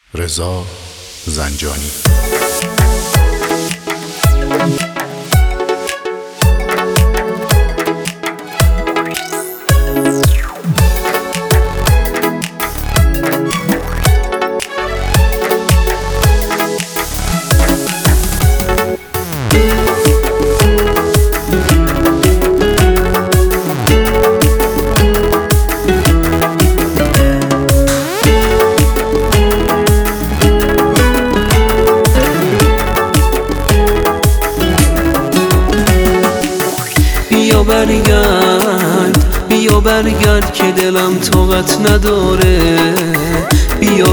رضا زنجانی. بیا برگرد که دلم طاقت نداره. بیا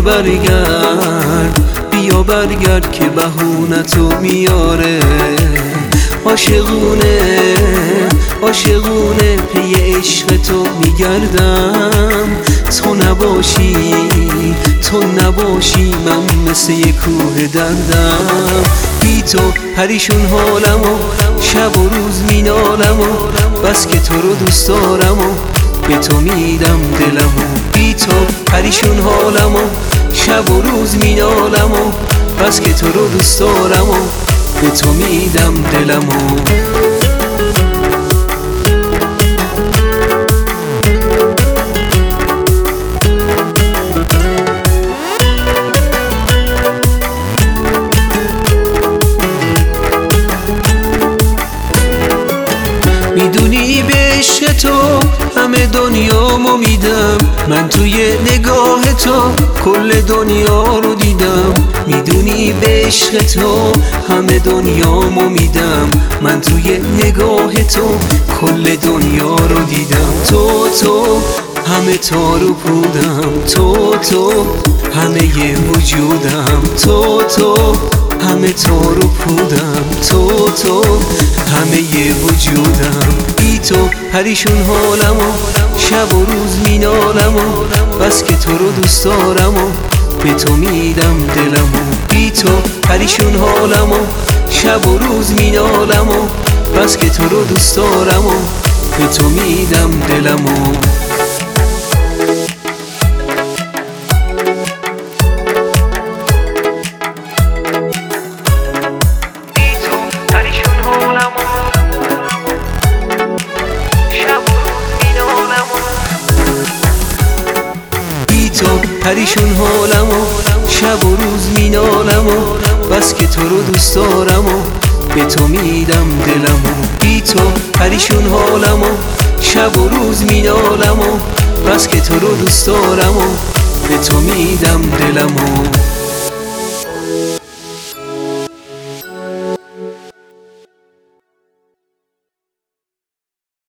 برگرد که بهونتو میاره. عاشقونه پی عشق تو میگردم. تو نباشی من مثل یه کوه دردم. بی تو پریشون حالمو شب و روز مینالمو. بس که تو رو دوست دارمو به تو میدم دلمو. بی تو پریشون حالمو شب و روز مینالمو. بس که تو رو دوست دارمو به تو میدم دلمو. میدونی به عشق تو همه دنیامو میدم. من توی نگاه تو کل دنیا رو دیدم. میدونی به عشق تو همه دنیامو میدم. من توی نگاه تو کل دنیا رو دیدم. تو همه تارو پودم. تو همه یه وجودم. تو همه تارو پودم. تو همه یه وجودم. بی تو پریشون حالمو شب و روز مینالمو. بس که تو رو دوست دارمو به تو میدم دلمو. بی تو پریشون حالمو شب و روز مینالمو. بس که تو رو دوست دارمو به تو میدم دلمو. پریشون حالمو شب و روز مینالمو. بس که تو رو دوست دارمو به تو میدم دلمو. بی تو پریشون حالمو شب و روز مینالمو. بس که تو رو دوست دارمو به تو میدم دلمو.